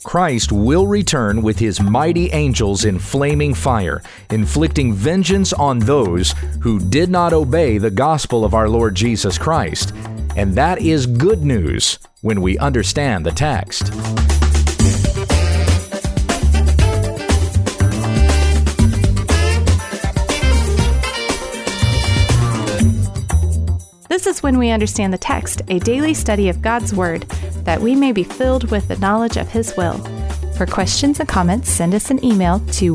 Christ will return with his mighty angels in flaming fire, inflicting vengeance on those who did not obey the gospel of our Lord Jesus Christ. And that is good news when we understand the text. This is When We Understand the Text, a daily study of God's Word, that we may be filled with the knowledge of His will. For questions and comments, send us an email to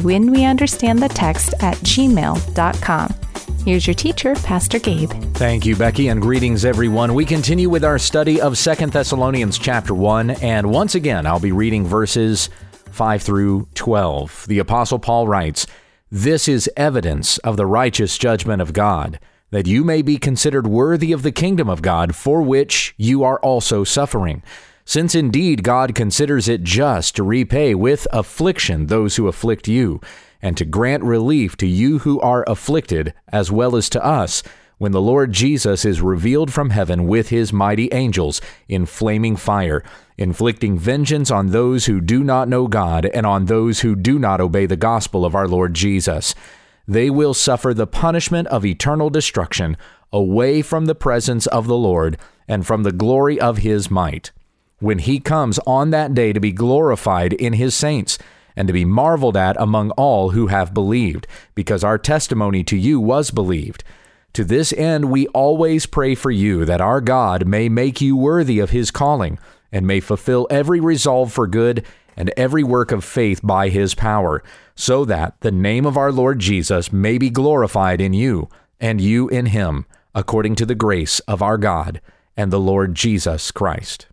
whenweunderstandthetext@gmail.com. Here's your teacher, Pastor Gabe. Thank you, Becky, and greetings, everyone. We continue with our study of 2 Thessalonians chapter 1, and once again, I'll be reading verses 5 through 12. The Apostle Paul writes, "This is evidence of the righteous judgment of God, that you may be considered worthy of the kingdom of God, for which you are also suffering. Since indeed God considers it just to repay with affliction those who afflict you, and to grant relief to you who are afflicted, as well as to us, when the Lord Jesus is revealed from heaven with his mighty angels in flaming fire, inflicting vengeance on those who do not know God and on those who do not obey the gospel of our Lord Jesus. They will suffer the punishment of eternal destruction away from the presence of the Lord and from the glory of his might, when he comes on that day to be glorified in his saints and to be marveled at among all who have believed, because our testimony to you was believed. To this end we always pray for you, that our God may make you worthy of his calling, and may fulfill every resolve for good and every work of faith by his power, so that the name of our Lord Jesus may be glorified in you, and you in him, according to the grace of our God and the Lord Jesus Christ."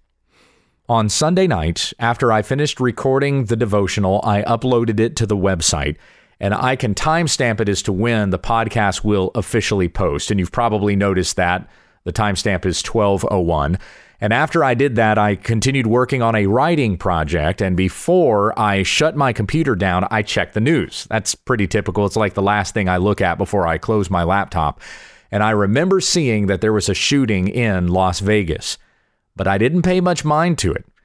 On Sunday night, after I finished recording the devotional, I uploaded it to the website, and I can timestamp it as to when the podcast will officially post, and you've probably noticed that. The timestamp is 12:01. And after I did that, I continued working on a writing project, and before I shut my computer down, I checked the news. That's pretty typical. It's like the last thing I look at before I close my laptop. And I remember seeing that there was a shooting in Las Vegas, but I didn't pay much mind to it.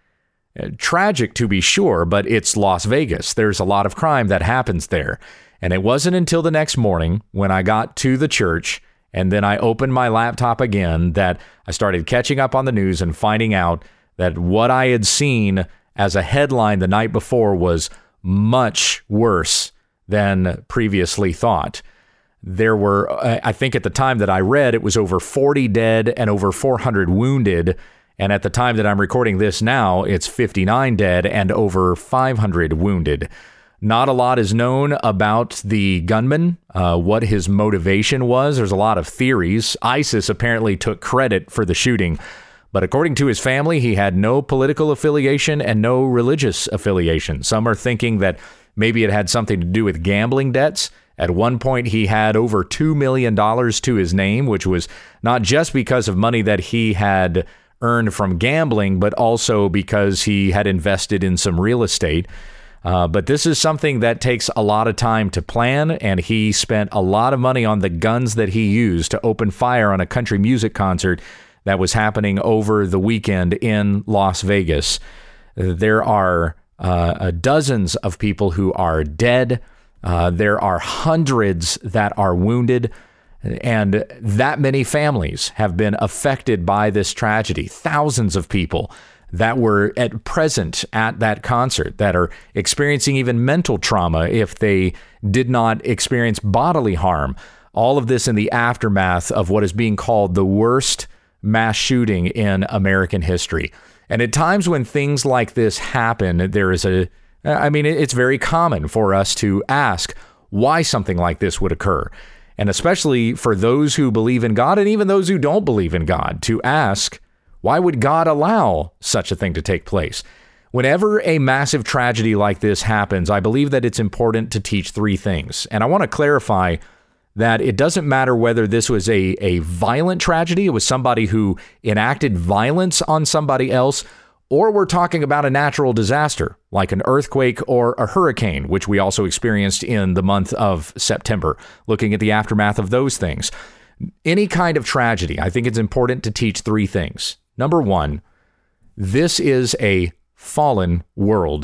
Tragic to be sure, but it's Las Vegas. There's a lot of crime that happens there. And it wasn't until the next morning when I got to the church and then I opened my laptop again that I started catching up on the news and finding out that what I had seen as a headline the night before was much worse than previously thought. There were, I think at the time that I read, it was over 40 dead and over 400 wounded. And at the time that I'm recording this now, it's 59 dead and over 500 wounded. Not a lot is known about the gunman, what his motivation was. There's a lot of theories. ISIS apparently took credit for the shooting, but according to his family, he had no political affiliation and no religious affiliation. Some are thinking that maybe it had something to do with gambling debts. At one point, he had over $2 million to his name, which was not just because of money that he had earned from gambling, but also because he had invested in some real estate. But this is something that takes a lot of time to plan, and he spent a lot of money on the guns that he used to open fire on a country music concert that was happening over the weekend in Las Vegas. There are dozens of people who are dead. There are hundreds that are wounded, and that many families have been affected by this tragedy. Thousands of people that were present at that concert that are experiencing even mental trauma if they did not experience bodily harm. All of this in the aftermath of what is being called the worst mass shooting in American history. And at times when things like this happen, it's very common for us to ask why something like this would occur. And especially for those who believe in God and even those who don't believe in God, to ask, why would God allow such a thing to take place? Whenever a massive tragedy like this happens, I believe that it's important to teach three things. And I want to clarify that it doesn't matter whether this was a violent tragedy, it was somebody who enacted violence on somebody else, or we're talking about a natural disaster like an earthquake or a hurricane, which we also experienced in the month of September, looking at the aftermath of those things. Any kind of tragedy, I think it's important to teach three things. Number one, this is a fallen world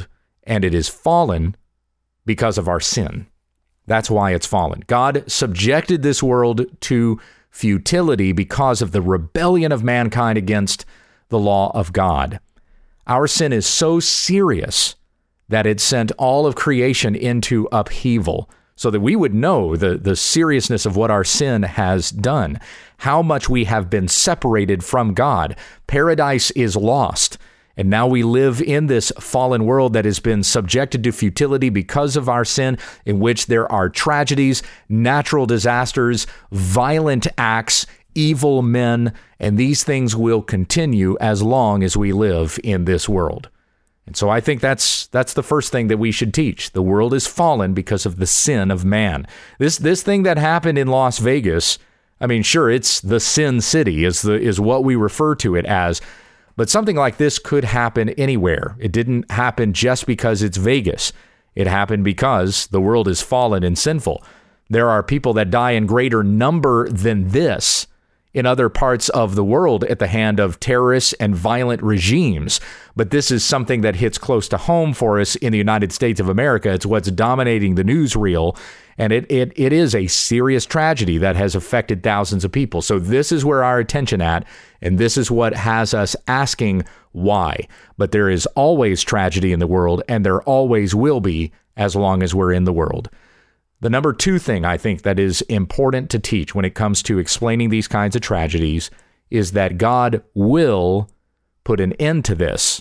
and it is fallen because of our sin. That's why it's fallen. God subjected this world to futility because of the rebellion of mankind against the law of God. Our sin is so serious that it sent all of creation into upheaval so that we would know the seriousness of what our sin has done, how much we have been separated from God. Paradise is lost. And now we live in this fallen world that has been subjected to futility because of our sin, in which there are tragedies, natural disasters, violent acts, evil men, and these things will continue as long as we live in this world. And so I think that's the first thing that we should teach. The world is fallen because of the sin of man. This thing that happened in Las Vegas, I mean, sure, it's the Sin City is what we refer to it as. But something like this could happen anywhere. It didn't happen just because it's Vegas. It happened because the world is fallen and sinful. There are people that die in greater number than this in other parts of the world at the hand of terrorists and violent regimes. But this is something that hits close to home for us in the United States of America. It's what's dominating the newsreel. And it is a serious tragedy that has affected thousands of people. So this is where our attention at, and this is what has us asking why. But there is always tragedy in the world, and there always will be as long as we're in the world. The number two thing I think that is important to teach when it comes to explaining these kinds of tragedies is that God will put an end to this.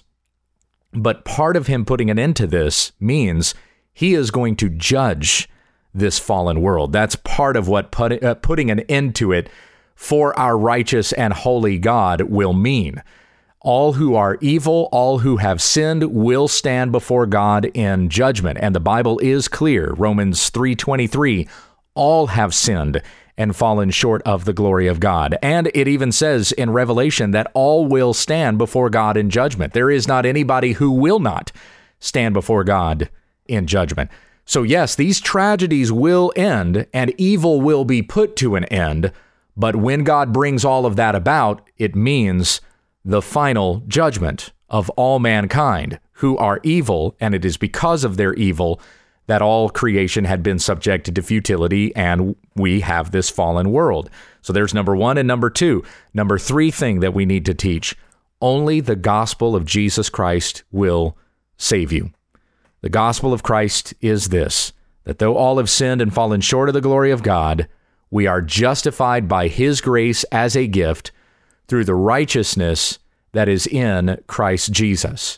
But part of him putting an end to this means he is going to judge this fallen world. That's part of what putting an end to it for our righteous and holy God will mean. All who are evil, all who have sinned will stand before God in judgment. And the Bible is clear. Romans 3:23, all have sinned and fallen short of the glory of God. And it even says in Revelation that all will stand before God in judgment. There is not anybody who will not stand before God in judgment. So yes, these tragedies will end and evil will be put to an end. But when God brings all of that about, it means the final judgment of all mankind who are evil, and it is because of their evil that all creation had been subjected to futility, and we have this fallen world. So there's number one and number two. Number three thing that we need to teach: only the gospel of Jesus Christ will save you. The gospel of Christ is this, that though all have sinned and fallen short of the glory of God, we are justified by his grace as a gift through the righteousness that is in Christ Jesus.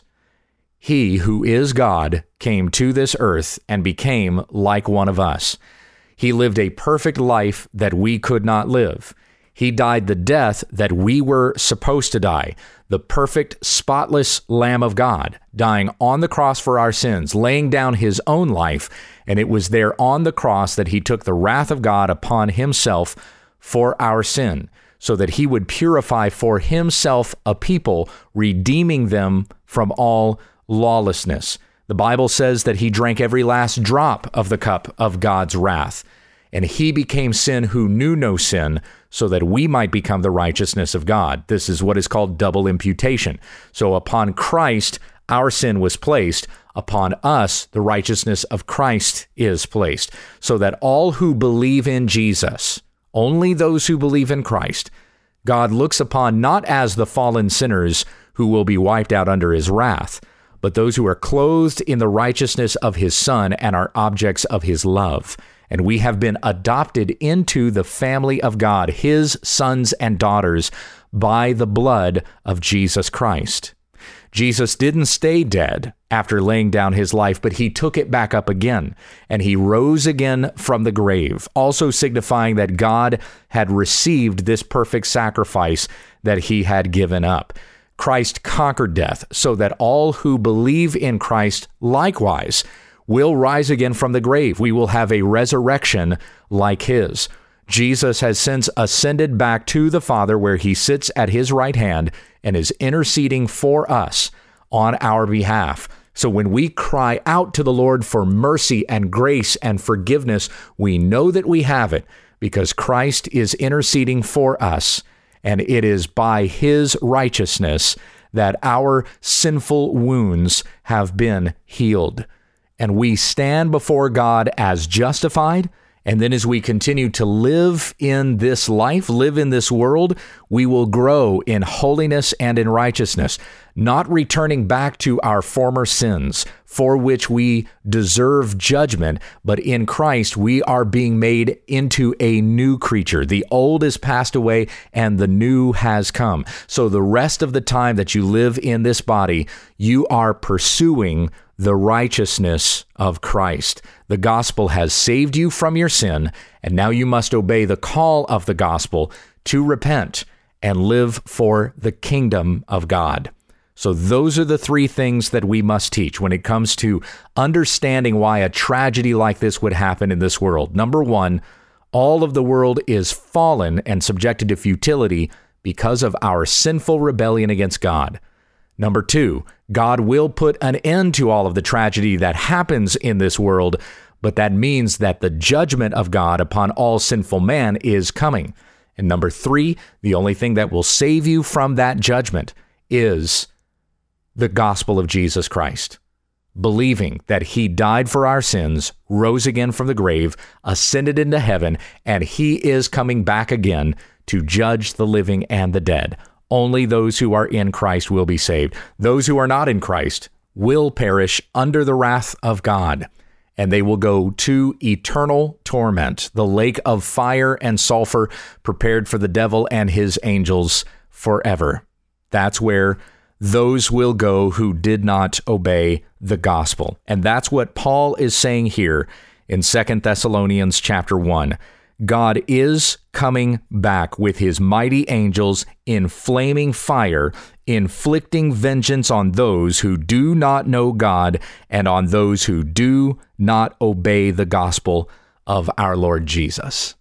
He who is God came to this earth and became like one of us. He lived a perfect life that we could not live. He died the death that we were supposed to die, the perfect, spotless Lamb of God, dying on the cross for our sins, laying down his own life, and it was there on the cross that he took the wrath of God upon himself for our sin, so that he would purify for himself a people, redeeming them from all lawlessness. The Bible says that he drank every last drop of the cup of God's wrath, and he became sin who knew no sin, so that we might become the righteousness of God. This is what is called double imputation. So upon Christ, our sin was placed. Upon us, the righteousness of Christ is placed, so that all who believe in Jesus, only those who believe in Christ, God looks upon not as the fallen sinners who will be wiped out under his wrath, but those who are clothed in the righteousness of his Son and are objects of his love. And we have been adopted into the family of God, his sons and daughters, by the blood of Jesus Christ. Jesus didn't stay dead after laying down his life, but he took it back up again, and he rose again from the grave, also signifying that God had received this perfect sacrifice that he had given up. Christ conquered death, so that all who believe in Christ likewise will rise again from the grave. We will have a resurrection like his. Jesus has since ascended back to the Father, where he sits at his right hand and is interceding for us on our behalf. So when we cry out to the Lord for mercy and grace and forgiveness, we know that we have it because Christ is interceding for us, and it is by his righteousness that our sinful wounds have been healed. And we stand before God as justified. And then as we continue to live in this life, live in this world, we will grow in holiness and in righteousness, not returning back to our former sins for which we deserve judgment, but in Christ we are being made into a new creature. The old is passed away and the new has come. So the rest of the time that you live in this body, you are pursuing the righteousness of Christ. The gospel has saved you from your sin, and now you must obey the call of the gospel to repent and live for the kingdom of God. So those are the three things that we must teach when it comes to understanding why a tragedy like this would happen in this world. Number one, all of the world is fallen and subjected to futility because of our sinful rebellion against God. Number two, God will put an end to all of the tragedy that happens in this world, but that means that the judgment of God upon all sinful man is coming. And number three, the only thing that will save you from that judgment is the gospel of Jesus Christ. Believing that he died for our sins, rose again from the grave, ascended into heaven, and he is coming back again to judge the living and the dead. Only those who are in Christ will be saved. Those who are not in Christ will perish under the wrath of God, and they will go to eternal torment, the lake of fire and sulfur prepared for the devil and his angels forever. That's where those will go who did not obey the gospel. And that's what Paul is saying here in 2 Thessalonians chapter 1. God is coming back with his mighty angels in flaming fire, inflicting vengeance on those who do not know God and on those who do not obey the gospel of our Lord Jesus.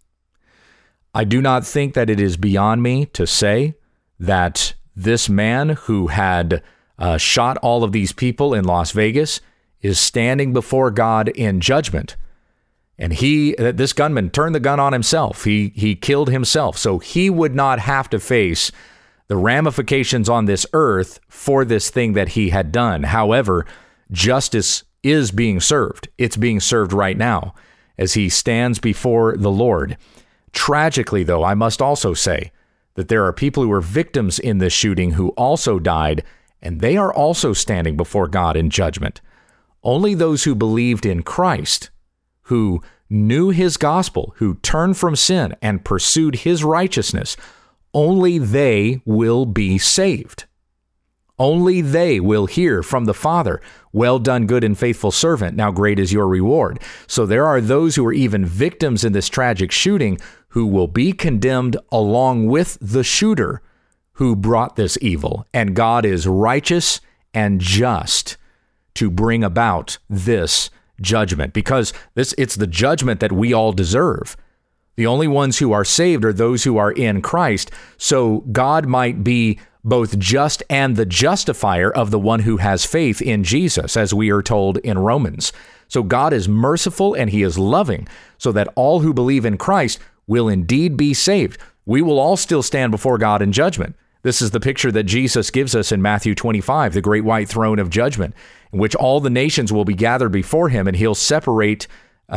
I do not think that it is beyond me to say that this man who had shot all of these people in Las Vegas is standing before God in judgment. And this gunman turned the gun on himself. He killed himself. So he would not have to face the ramifications on this earth for this thing that he had done. However, justice is being served. It's being served right now as he stands before the Lord. Tragically, though, I must also say that there are people who were victims in this shooting who also died, and they are also standing before God in judgment. Only those who believed in Christ, who knew his gospel, who turned from sin and pursued his righteousness, only they will be saved. Only they will hear from the Father, "Well done, good and faithful servant. Now great is your reward." So there are those who are even victims in this tragic shooting who will be condemned along with the shooter who brought this evil. And God is righteous and just to bring about this judgment, because it's the judgment that we all deserve. The only ones who are saved are those who are in Christ. So God might be both just and the justifier of the one who has faith in Jesus, as we are told in Romans. So God is merciful and he is loving, so that all who believe in Christ will indeed be saved. We will all still stand before God in judgment. This is the picture that Jesus gives us in Matthew 25, the great white throne of judgment, in which all the nations will be gathered before him, and he'll separate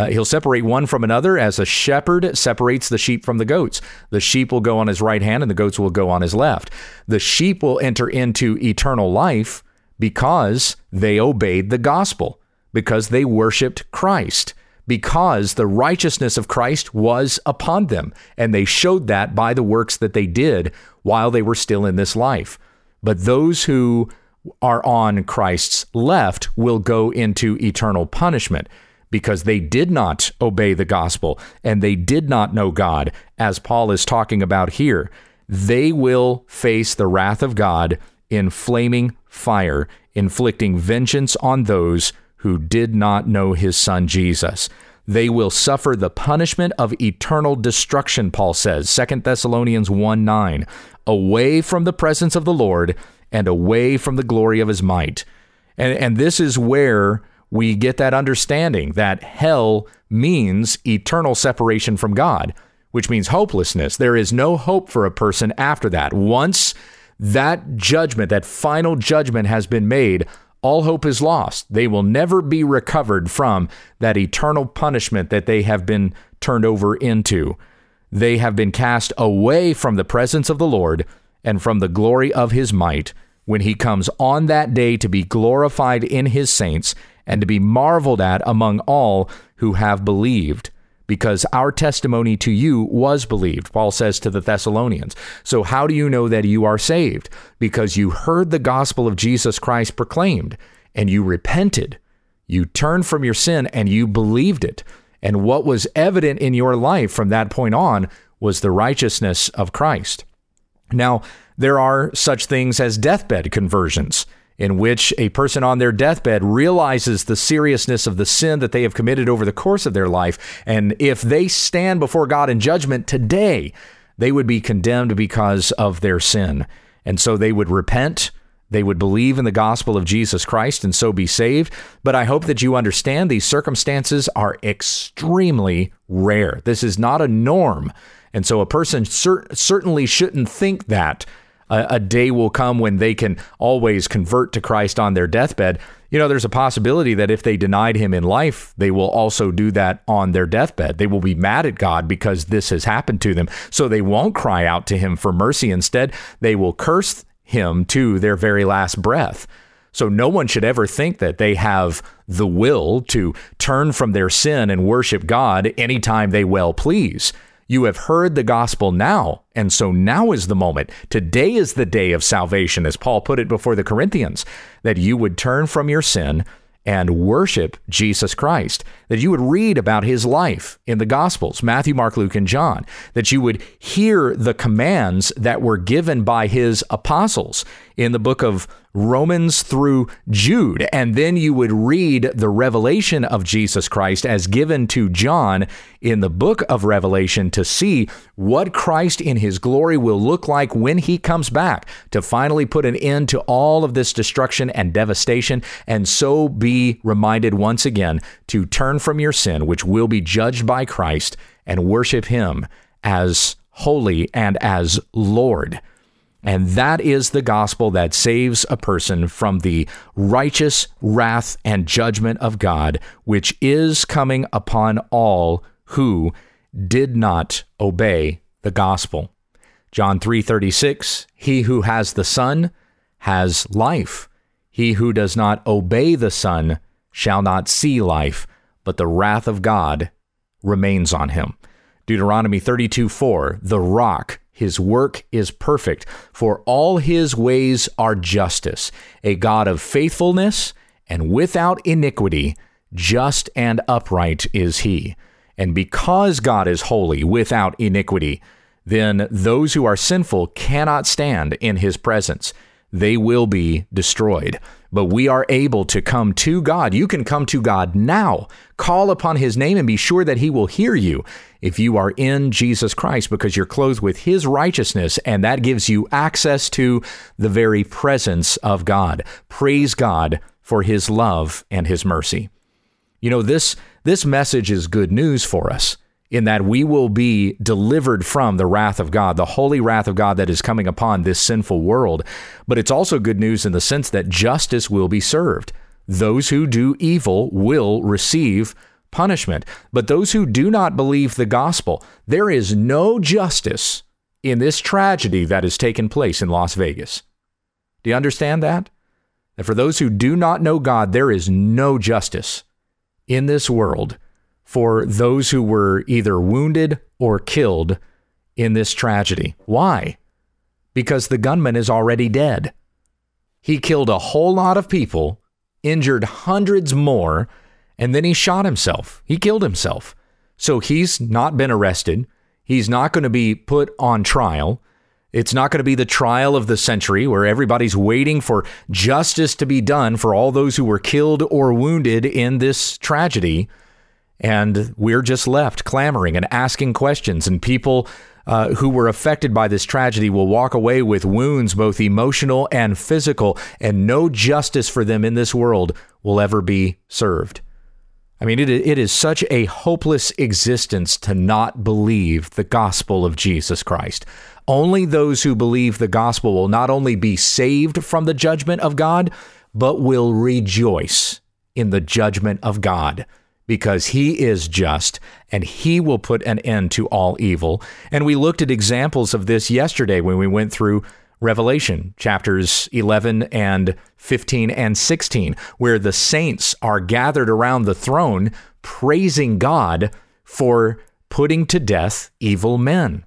one from another as a shepherd separates the sheep from the goats. The sheep will go on his right hand and the goats will go on his left. The sheep will enter into eternal life because they obeyed the gospel, because they worshiped Christ, because the righteousness of Christ was upon them, and they showed that by the works that they did while they were still in this life. But those who are on Christ's left will go into eternal punishment because they did not obey the gospel and they did not know God, as Paul is talking about here. They will face the wrath of God in flaming fire, inflicting vengeance on those who did not know his son Jesus. They will suffer the punishment of eternal destruction, Paul says, 2 Thessalonians 1:9, away from the presence of the Lord and away from the glory of his might. And this is where we get that understanding that hell means eternal separation from God, which means hopelessness. There is no hope for a person after that. Once that judgment, that final judgment has been made, all hope is lost. They will never be recovered from that eternal punishment that they have been turned over into. They have been cast away from the presence of the Lord and from the glory of his might when he comes on that day to be glorified in his saints and to be marveled at among all who have believed, because our testimony to you was believed, Paul says to the Thessalonians. So how do you know that you are saved? Because you heard the gospel of Jesus Christ proclaimed, and you repented. You turned from your sin, and you believed it. And what was evident in your life from that point on was the righteousness of Christ. Now, there are such things as deathbed conversions, in which a person on their deathbed realizes the seriousness of the sin that they have committed over the course of their life. And if they stand before God in judgment today, they would be condemned because of their sin. And so they would repent. They would believe in the gospel of Jesus Christ and so be saved. But I hope that you understand these circumstances are extremely rare. This is not a norm. And so a person certainly shouldn't think that a day will come when they can always convert to Christ on their deathbed. You know, there's a possibility that if they denied him in life, they will also do that on their deathbed. They will be mad at God because this has happened to them. So they won't cry out to him for mercy. Instead, they will curse him to their very last breath. So no one should ever think that they have the will to turn from their sin and worship God anytime they well please. You have heard the gospel now, and so now is the moment. Today is the day of salvation, as Paul put it before the Corinthians, that you would turn from your sin and worship Jesus Christ, that you would read about his life in the Gospels, Matthew, Mark, Luke, and John, that you would hear the commands that were given by his apostles in the book of Romans through Jude, and then you would read the revelation of Jesus Christ as given to John in the book of Revelation to see what Christ in his glory will look like when he comes back to finally put an end to all of this destruction and devastation, and so be reminded once again to turn from your sin, which will be judged by Christ, and worship him as holy and as Lord. And that is the gospel that saves a person from the righteous wrath and judgment of God, which is coming upon all who did not obey the gospel. John 3:36, he who has the Son has life. He who does not obey the Son shall not see life, but the wrath of God remains on him. Deuteronomy 32:4, the rock, his work is perfect, for all his ways are justice, a God of faithfulness and without iniquity, just and upright is he. And because God is holy, without iniquity, then those who are sinful cannot stand in his presence. They will be destroyed. But we are able to come to God. You can come to God now. Call upon his name and be sure that he will hear you if you are in Jesus Christ, because you're clothed with his righteousness, and that gives you access to the very presence of God. Praise God for his love and his mercy. You know, this message is good news for us, in that we will be delivered from the wrath of God, the holy wrath of God that is coming upon this sinful world. But it's also good news in the sense that justice will be served. Those who do evil will receive punishment. But those who do not believe the gospel, there is no justice in this tragedy that has taken place in Las Vegas. Do you understand that? That for those who do not know God, there is no justice in this world for those who were either wounded or killed in this tragedy. Why? Because the gunman is already dead. He killed a whole lot of people, injured hundreds more, and then he shot himself. He killed himself. So he's not been arrested. He's not going to be put on trial. It's not going to be the trial of the century where everybody's waiting for justice to be done for all those who were killed or wounded in this tragedy. And we're just left clamoring and asking questions, and people who were affected by this tragedy will walk away with wounds, both emotional and physical, and no justice for them in this world will ever be served. I mean, it is such a hopeless existence to not believe the gospel of Jesus Christ. Only those who believe the gospel will not only be saved from the judgment of God, but will rejoice in the judgment of God, because he is just and he will put an end to all evil. And we looked at examples of this yesterday when we went through Revelation chapters 11 and 15 and 16, where the saints are gathered around the throne praising God for putting to death evil men.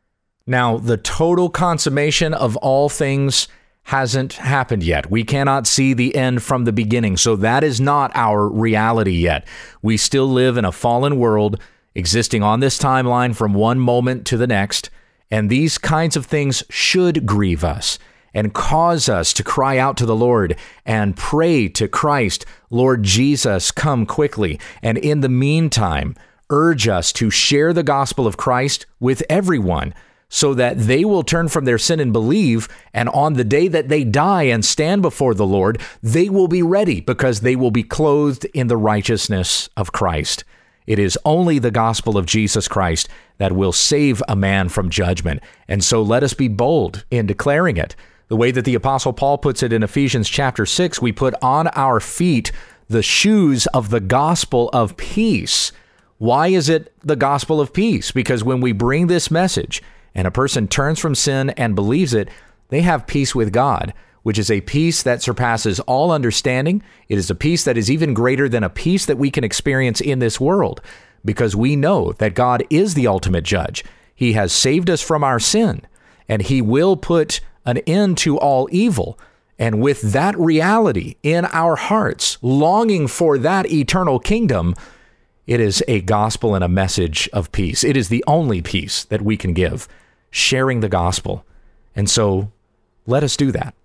Now, the total consummation of all things hasn't happened yet. We cannot see the end from the beginning, so that is not our reality yet. We still live in a fallen world, existing on this timeline from one moment to the next, and these kinds of things should grieve us and cause us to cry out to the Lord and pray to Christ, Lord Jesus, come quickly. And in the meantime, urge us to share the gospel of Christ with everyone, so that they will turn from their sin and believe, and on the day that they die and stand before the Lord, they will be ready because they will be clothed in the righteousness of Christ. It is only the gospel of Jesus Christ that will save a man from judgment, and so let us be bold in declaring it. The way that the Apostle Paul puts it in Ephesians chapter 6, we put on our feet the shoes of the gospel of peace. Why is it the gospel of peace? Because when we bring this message, and a person turns from sin and believes it, they have peace with God, which is a peace that surpasses all understanding. It is a peace that is even greater than a peace that we can experience in this world, because we know that God is the ultimate judge. He has saved us from our sin, and he will put an end to all evil. And with that reality in our hearts, longing for that eternal kingdom, it is a gospel and a message of peace. It is the only peace that we can give, sharing the gospel. And so let us do that.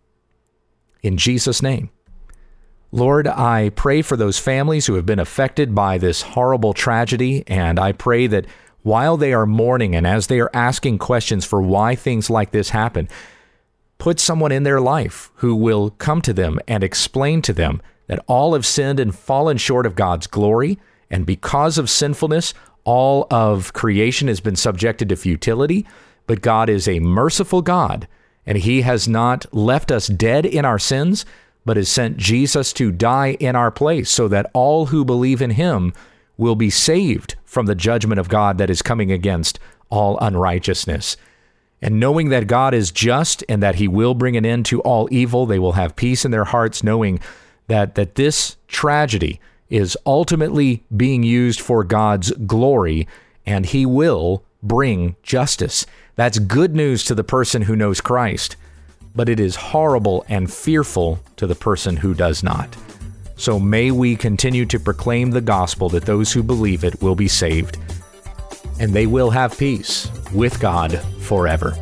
In Jesus' name. Lord, I pray for those families who have been affected by this horrible tragedy, and I pray that while they are mourning and as they are asking questions for why things like this happen, put someone in their life who will come to them and explain to them that all have sinned and fallen short of God's glory, and because of sinfulness, all of creation has been subjected to futility. But God is a merciful God, and he has not left us dead in our sins, but has sent Jesus to die in our place so that all who believe in him will be saved from the judgment of God that is coming against all unrighteousness. And knowing that God is just and that he will bring an end to all evil, they will have peace in their hearts, knowing that this tragedy is ultimately being used for God's glory, and he will bring justice. That's good news to the person who knows Christ, but it is horrible and fearful to the person who does not. So may we continue to proclaim the gospel that those who believe it will be saved, and they will have peace with God forever.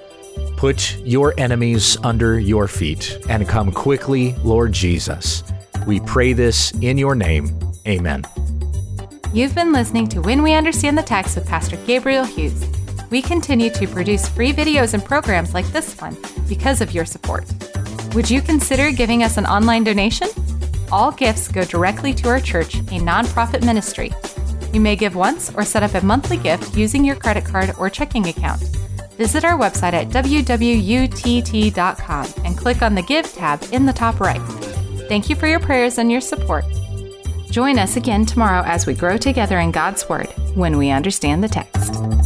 Put your enemies under your feet and come quickly, Lord Jesus. We pray this in your name. Amen. You've been listening to When We Understand the Text with Pastor Gabriel Hughes. We continue to produce free videos and programs like this one because of your support. Would you consider giving us an online donation? All gifts go directly to our church, a nonprofit ministry. You may give once or set up a monthly gift using your credit card or checking account. Visit our website at www.utt.com and click on the Give tab in the top right. Thank you for your prayers and your support. Join us again tomorrow as we grow together in God's Word when we understand the text.